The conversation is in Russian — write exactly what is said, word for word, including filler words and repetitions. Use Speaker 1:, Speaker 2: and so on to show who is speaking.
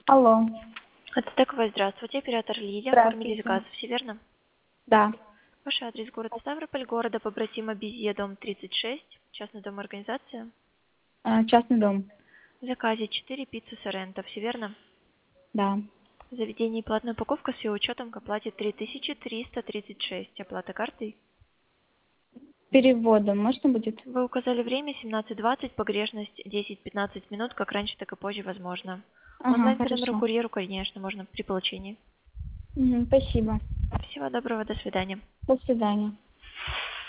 Speaker 1: Алло.
Speaker 2: Это ТКВ, здравствуйте, оператор Лидия, оформили
Speaker 1: Здравствуйте.
Speaker 2: заказ, все верно?
Speaker 1: Да.
Speaker 2: Ваш адрес город Ставрополь, города побратима Безье, дом тридцать шесть, частный дом организация.
Speaker 1: А, частный дом.
Speaker 2: В заказе четыре пиццы Соренто, все верно?
Speaker 1: Да.
Speaker 2: Заведение и платная упаковка с ее учетом к оплате три тысячи триста тридцать шесть. Оплата картой.
Speaker 1: Переводом можно будет?
Speaker 2: Вы указали время семнадцать двадцать, погрешность десять-пятнадцать минут, как раньше, так и позже возможно.
Speaker 1: Ага,
Speaker 2: Онлайн по номеру
Speaker 1: хорошо.
Speaker 2: курьеру, конечно, можно при получении.
Speaker 1: Мгм, спасибо.
Speaker 2: Всего доброго, до свидания.
Speaker 1: До свидания.